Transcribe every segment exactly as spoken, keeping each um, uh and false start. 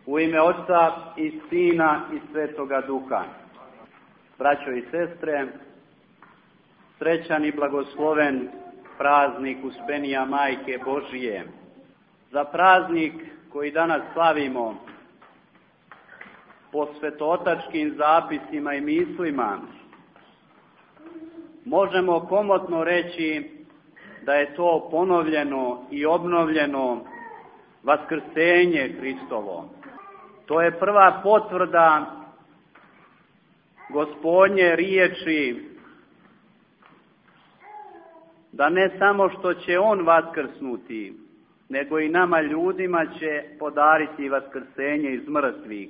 U ime Oca i Sina i Svetoga Duha. Braćo i sestre, srećan i blagosloven praznik Uspenija Majke Božije. Za praznik koji danas slavimo po svetootačkim zapisima i mislima, možemo komotno reći da je to ponovljeno i obnovljeno Vaskrsenje Hristovo. To je prva potvrda Gospodnje riječi da ne samo što će On vaskrsnuti, nego i nama ljudima će podariti vaskrsenje iz mrtvih.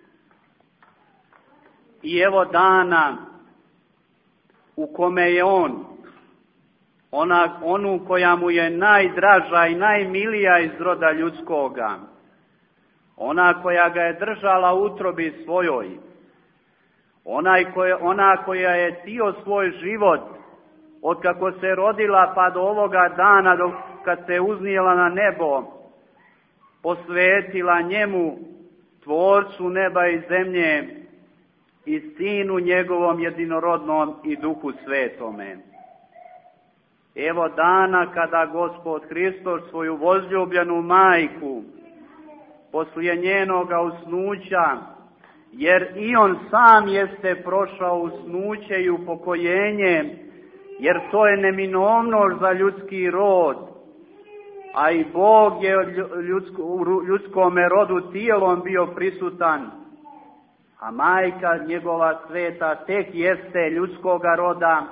I evo dana u kome je On, ona, onu koja mu je najdraža i najmilija iz roda ljudskoga, ona koja ga je držala u utrobi svojoj, onaj koje, ona koja je tio svoj život od kako se rodila pa do ovoga dana do kad se uznijela na nebo, posvetila njemu, Tvorcu neba i zemlje i Sinu njegovom jedinorodnom i Duhu Svetome. Evo dana kada Gospod Hristos svoju возljubljenu majku poslije njenoga usnuća, jer i on sam jeste prošao usnuće i upokojenje, jer to je neminovnost za ljudski rod, a i Bog je ljudsko, u ljudskome rodu tijelom bio prisutan, a majka njegova sveta tek jeste ljudskoga roda.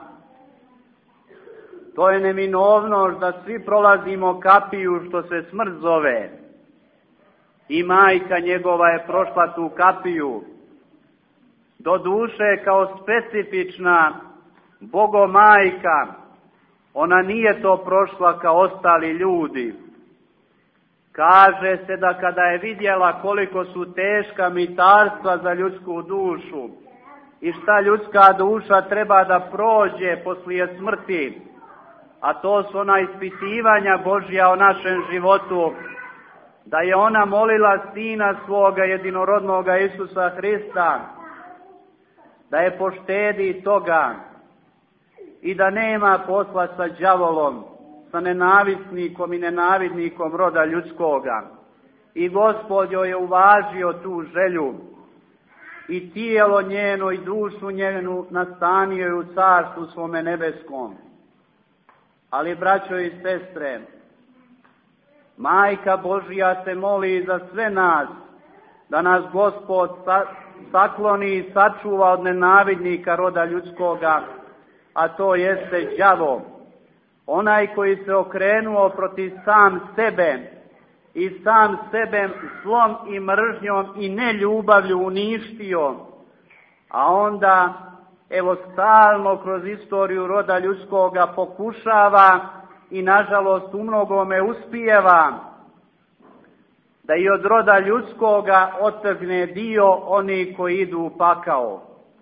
To je neminovnost da svi prolazimo kapiju što se smrt zove. I majka njegova je prošla tu kapiju, do duše kao specifična Bogomajka. Ona nije to prošla kao ostali ljudi. Kaže se da kada je vidjela koliko su teška mitarstva za ljudsku dušu i šta ljudska duša treba da prođe poslije smrti, a to su ona ispitivanja Božja o našem životu, da je ona molila Sina svoga jedinorodnoga Isusa Hrista da je poštedi toga i da nema posla sa đavolom, sa nenavisnikom i nenavidnikom roda ljudskoga. I Gospod joj je uvažio tu želju i tijelo njeno i dušu njenu nastanio je u carstvu svome nebeskom. Ali, braćo i sestre, Majka Božja se moli za sve nas, da nas Gospod sakloni i sačuva od nenavidnika roda ljudskoga, a to jeste đavo, onaj koji se okrenuo protiv sam sebe i sam sebe zlom i mržnjom i neljubavlju uništio, a onda evo stalno kroz istoriju roda ljudskoga pokušava i nažalost u mnogome uspijeva da i od roda ljudskoga otrgne dio oni koji idu u pakao.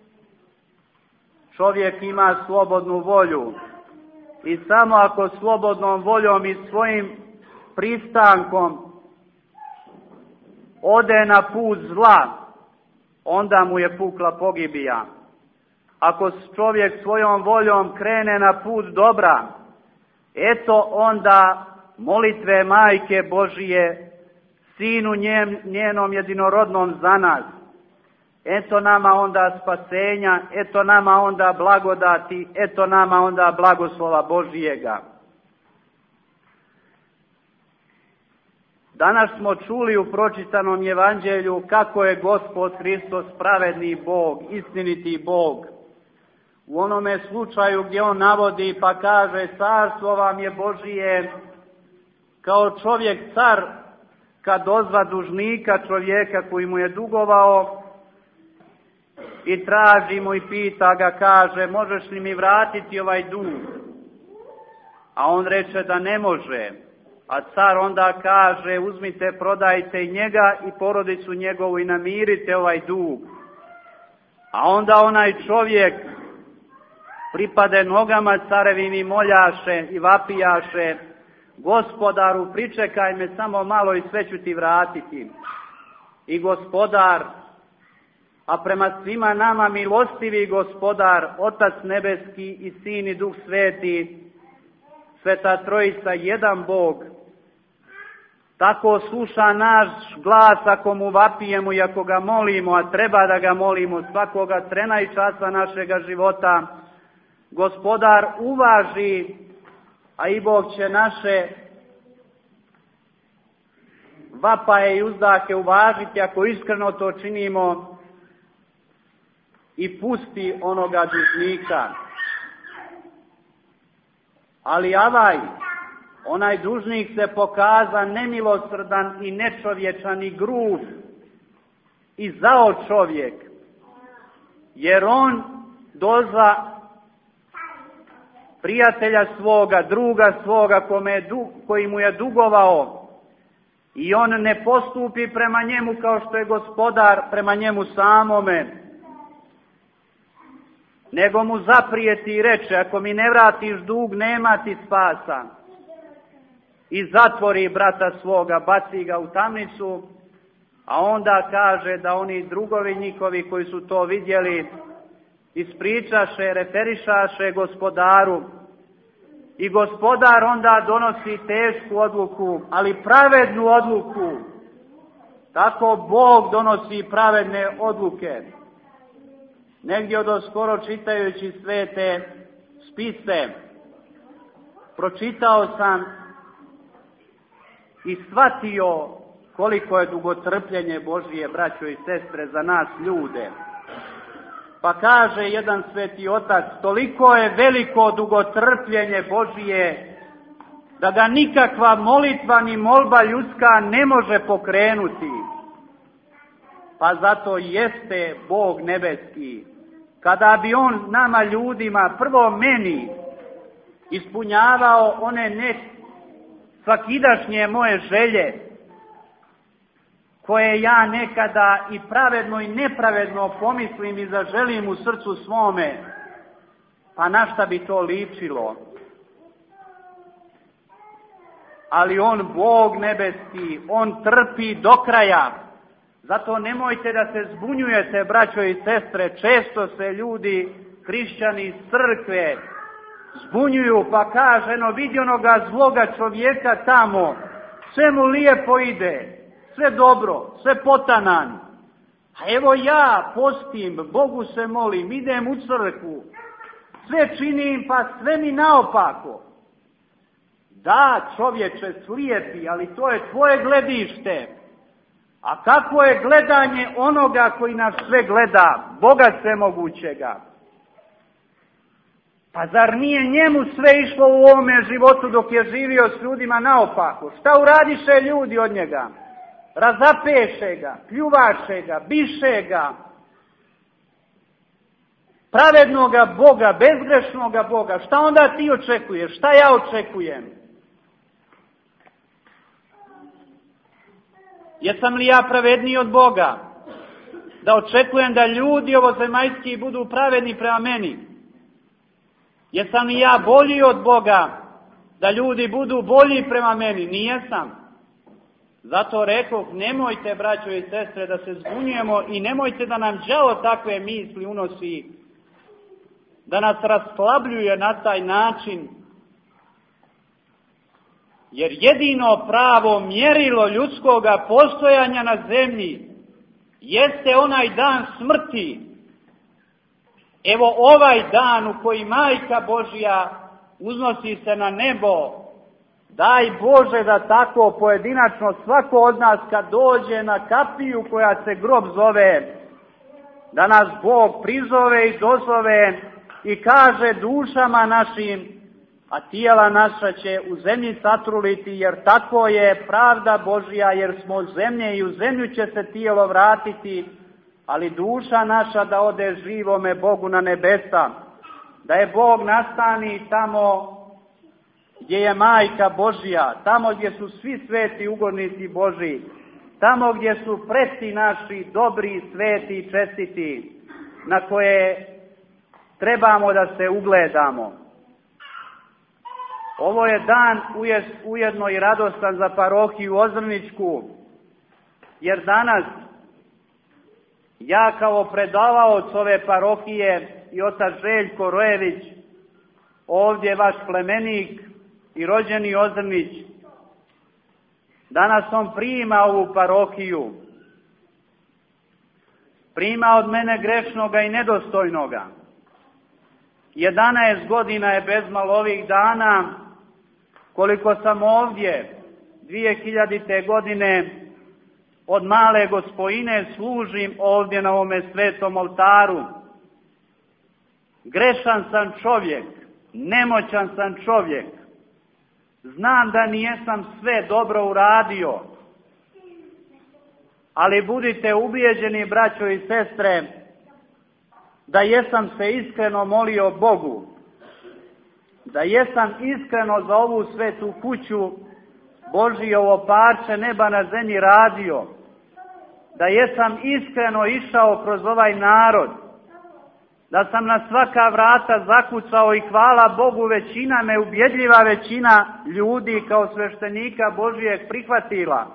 Čovjek ima slobodnu volju i samo ako slobodnom voljom i svojim pristankom ode na put zla, onda mu je pukla pogibija. Ako čovjek svojom voljom krene na put dobra, eto onda molitve Majke Božije, Sinu njen, njenom jedinorodnom za nas, eto nama onda spasenja, eto nama onda blagodati, eto nama onda blagoslova Božijega. Danas smo čuli u pročitanom evanđelju kako je Gospod Hristos pravedni Bog, istiniti Bog. U onome slučaju gdje on navodi pa kaže: carstvo vam je Božije, kao čovjek car kad dozva dužnika čovjeka koji mu je dugovao i traži mu i pita ga, kaže: možeš li mi vratiti ovaj dug? A on reče da ne može. A car onda kaže: uzmite, prodajte i njega i porodicu njegovu i namirite ovaj dug. A onda onaj čovjek pripade nogama carevim i moljaše i vapijaše: Gospodaru, pričekaj me samo malo i sve ću ti vratiti. i gospodar, a prema svima nama milostivi gospodar, Otac nebeski i Sin i Duh sveti, Sveta Trojica, jedan Bog, tako sluša naš glas ako mu vapijemo i ako ga molimo, a treba da ga molimo svakoga trena i časa našega života. Gospodar uvaži, a i Bog će naše vapaje i uzdahe uvažiti ako iskreno to činimo i pusti onoga dužnika. Ali avaj, onaj dužnik se pokaza nemilosrdan i nečovječan i grub i zao čovjek, jer on doza prijatelja svoga, druga svoga kome je du, koji mu je dugovao i on ne postupi prema njemu kao što je gospodar prema njemu samome, nego mu zaprijeti i reče, ako mi ne vratiš dug, nema ti spasa. I zatvori brata svoga, baci ga u tamnicu, a onda kaže da oni drugovi njihovi koji su to vidjeli, ispričaše, referišaše gospodaru. I gospodar onda donosi tešku odluku, ali pravednu odluku. Tako Bog donosi pravedne odluke. Negdje od skoro čitajući svete spise, pročitao sam i shvatio koliko je dugotrpljenje Božije, braćo i sestre, za nas ljude. Pa kaže jedan sveti otac, toliko je veliko dugotrpljenje Božije, da ga nikakva molitva ni molba ljudska ne može pokrenuti. Pa zato jeste Bog nebeski. Kada bi on nama ljudima, prvo meni, ispunjavao one ne svakidašnje moje želje, koje ja nekada i pravedno i nepravedno pomislim i zaželim u srcu svome, pa na šta bi to ličilo? Ali on, Bog nebeski, on trpi do kraja. Zato nemojte da se zbunjujete, braćo i sestre, često se ljudi, hrišćani iz crkve, zbunjuju pa kaže, no vidi onoga zloga čovjeka tamo, sve mu lijepo ide, sve dobro, sve potanan. A evo ja postim, Bogu se molim, idem u crkvu, sve činim pa sve mi naopako. Da, čovječe, slijepi, ali to je tvoje gledište. A kako je gledanje onoga koji nas sve gleda, Boga svemogućega? Pa zar nije njemu sve išlo u ovome životu dok je živio s ljudima naopako? Šta uradiše ljudi od njega? Razapeše ga, pljuvaše ga, biše ga. Pravednoga Boga, bezgrešnoga Boga. Šta onda ti očekuješ? Šta ja očekujem? Jesam li ja pravedniji od Boga? Da očekujem da ljudi ovozemaljski budu pravedni prema meni? Jesam li ja bolji od Boga? Da ljudi budu bolji prema meni? Nijesam. Zato rekoh, nemojte, braćo i sestre, da se zbunjujemo i nemojte da nam đavo takve misli unosi, da nas rasslabljuje na taj način. Jer jedino pravo mjerilo ljudskoga postojanja na zemlji jeste onaj dan smrti. Evo ovaj dan u koji Majka Božja uznosi se na nebo, daj Bože da tako pojedinačno svako od nas kad dođe na kapiju koja se grob zove, da nas Bog prizove i dozove i kaže dušama našim, a tijela naša će u zemlji satruliti, jer tako je pravda Božja, jer smo od zemlje i u zemlju će se tijelo vratiti, ali duša naša da ode živome Bogu na nebesa, da je Bog nastani tamo gdje je Majka Božja, tamo gdje su svi sveti ugodnici Božji, tamo gdje su preci naši dobri, sveti i čestiti, na koje trebamo da se ugledamo. Ovo je dan ujedno i radostan za parohiju Ozrničku, jer danas Ja kao predavaoc ove parohije i otac Željko Rojević, ovdje vaš plemenik i rođeni Ozrnić, danas on prima ovu parohiju, prima od mene grešnoga i nedostojnoga. jedanaest godina je bezmalo ovih dana koliko sam ovdje dvije hiljadite godine od male Gospojine služim ovdje na ovome svetom oltaru. Grešan sam čovjek, nemoćan sam čovjek. Znam da nijesam sve dobro uradio, ali budite ubijeđeni, braćo i sestre, da jesam se iskreno molio Bogu, da jesam iskreno za ovu svetu kuću Božije parče neba na zemlji radio, da jesam iskreno išao kroz ovaj narod, da sam na svaka vrata zakucao i hvala Bogu većina me, ubjedljiva većina ljudi kao sveštenika Božijeg prihvatila.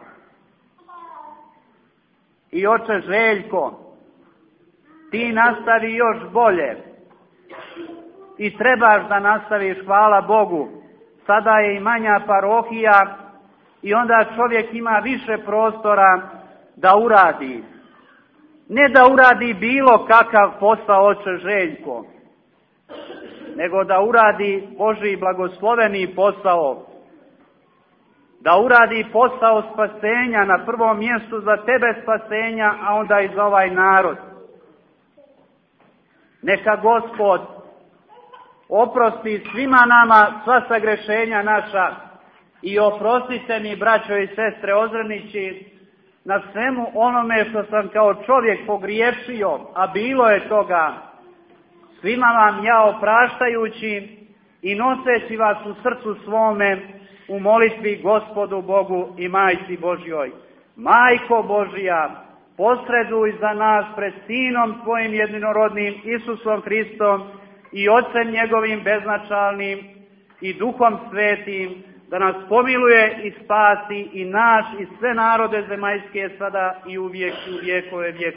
I oče Željko, ti nastavi još bolje i trebaš da nastaviš, hvala Bogu. Sada je i manja parohija i onda čovjek ima više prostora da uradi. Ne da uradi bilo kakav posao, oče Željko, nego da uradi Božji blagosloveni posao, da uradi posao spasenja, na prvom mjestu za tebe spasenja, a onda i za ovaj narod. Neka Gospod oprosti svima nama sva sagrešenja naša i oprostite mi, braćo i sestre Ozrnići, na svemu onome što sam kao čovjek pogriješio, a bilo je toga. Svima vam ja opraštajući i noseći vas u srcu svome u molitvi Gospodu Bogu i Majci Božjoj. Majko Božja, posreduj za nas pred Sinom tvojim jedinorodnim Isusom Hristom i Otcem njegovim beznačalnim i Duhom Svetim, da nas pomiluje i spasi i naš i sve narode zemaljske sada i uvijek i u vjekove vjekova.